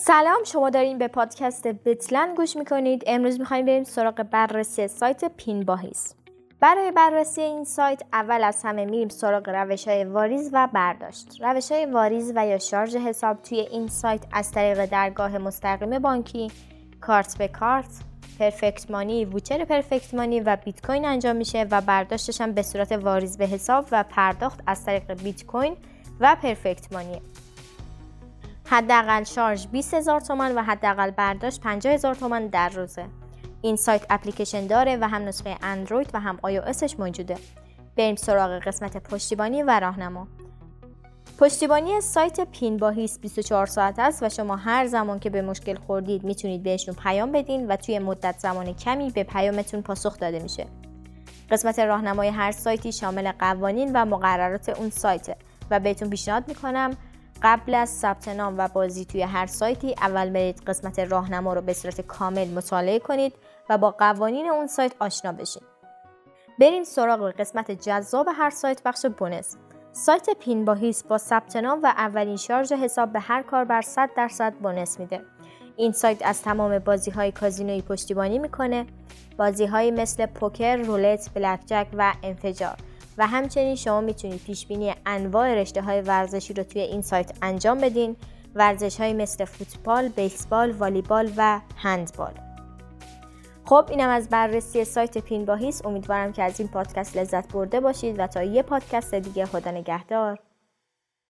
سلام، شما دارین به پادکست بیتلند گوش میکنید. امروز میخوایم بریم سراغ بررسی سایت پینباهیس. برای بررسی این سایت اول از همه میریم سراغ روش‌های واریز و برداشت. روش‌های واریز و یا شارژ حساب توی این سایت از طریق درگاه مستقیم بانکی، کارت به کارت، پرفکت مانی، ووچر پرفکت مانی و بیت کوین انجام میشه و برداشتش هم به صورت واریز به حساب و پرداخت از طریق بیت کوین و پرفکت مانی. حداقل شارژ 20,000 تومان و حداقل برداشت 50,000 تومان در روزه. این سایت اپلیکیشن داره و هم نسخه اندروید و هم iOSش موجوده. بریم سراغ قسمت پشتیبانی و راهنما. پشتیبانی سایت پینباهیس 24 ساعت است و شما هر زمان که به مشکل خوردید میتونید بهشون پیام بدین و توی مدت زمان کمی به پیامتون پاسخ داده میشه. قسمت راهنمای هر سایتی شامل قوانین و مقررات اون سایته و بهتون پیشنهاد میکنم قبل از ثبت نام و بازی توی هر سایتی اول برید قسمت راهنما رو به صورت کامل مطالعه کنید و با قوانین اون سایت آشنا بشین. بریم سراغ قسمت جذاب هر سایت، بخش بونس. سایت پینباهیس با ثبت نام و اولین شارژ حساب به هر کاربر 100% بونس میده. این سایت از تمام بازی‌های کازینویی پشتیبانی میکنه، بازی‌هایی مثل پوکر، رولت، بلک جک و انفجار. و همچنین شما میتونید پیشبینی انواع رشته‌های ورزشی رو توی این سایت انجام بدین، ورزش‌هایی مثل فوتبال، بیسبال، والیبال و هندبال. خب اینم از بررسی سایت پینباهیس. امیدوارم که از این پادکست لذت برده باشید و تا یه پادکست دیگه، خدا نگهدار.